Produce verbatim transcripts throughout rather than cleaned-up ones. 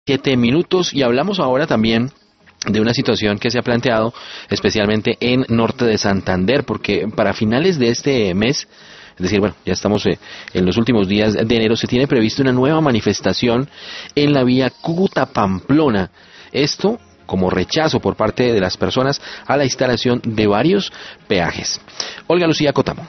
Siete minutos y hablamos ahora también de una situación que se ha planteado especialmente en Norte de Santander, porque para finales de este mes, es decir, bueno, ya estamos eh, en los últimos días de enero, se tiene previsto una nueva manifestación en la vía Cúcuta-Pamplona. Esto como rechazo por parte de las personas a la instalación de varios peajes. Olga Lucía Cotamo.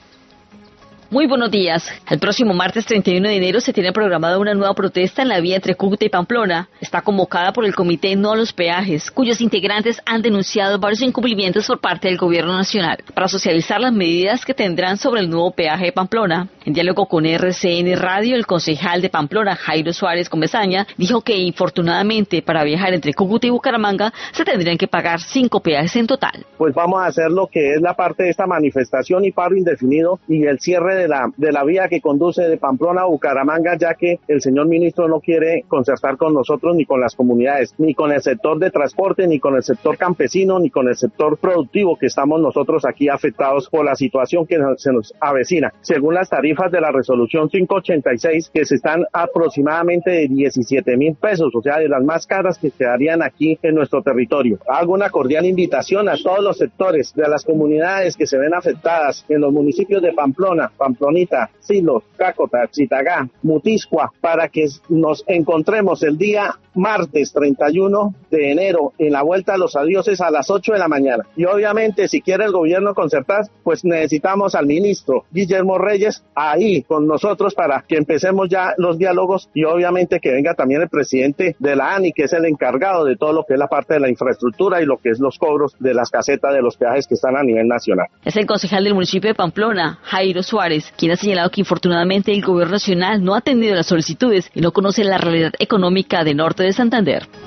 Muy buenos días. El próximo martes treinta y uno de enero se tiene programada una nueva protesta en la vía entre Cúcuta y Pamplona. Está convocada por el Comité No a los Peajes, cuyos integrantes han denunciado varios incumplimientos por parte del Gobierno Nacional para socializar las medidas que tendrán sobre el nuevo peaje de Pamplona. En diálogo con R C N Radio, el concejal de Pamplona, Jairo Suárez Comesaña, dijo que infortunadamente para viajar entre Cúcuta y Bucaramanga se tendrían que pagar cinco peajes en total. Pues vamos a hacer lo que es la parte de esta manifestación y paro indefinido y el cierre de de la, de la vía que conduce de Pamplona a Bucaramanga, ya que el señor ministro no quiere concertar con nosotros ni con las comunidades, ni con el sector de transporte, ni con el sector campesino, ni con el sector productivo, que estamos nosotros aquí afectados por la situación que se nos avecina. Según las tarifas de la resolución quinientos ochenta y seis, que se están aproximadamente de diecisiete mil pesos, o sea, de las más caras que quedarían aquí en nuestro territorio. Hago una cordial invitación a todos los sectores de las comunidades que se ven afectadas en los municipios de Pamplona, Pamplona Pamplonita, Silos, Cácota, Chitagá, Mutiscua, para que nos encontremos el día martes treinta y uno de enero en la Vuelta a los Adioses a las ocho de la mañana. Y obviamente, si quiere el gobierno concertar, pues necesitamos al ministro Guillermo Reyes ahí con nosotros para que empecemos ya los diálogos y obviamente que venga también el presidente de la A N I, que es el encargado de todo lo que es la parte de la infraestructura y lo que es los cobros de las casetas de los peajes que están a nivel nacional. Es el concejal del municipio de Pamplona, Jairo Suárez, quien ha señalado que infortunadamente el gobierno nacional no ha atendido las solicitudes y no conoce la realidad económica de Norte de Santander.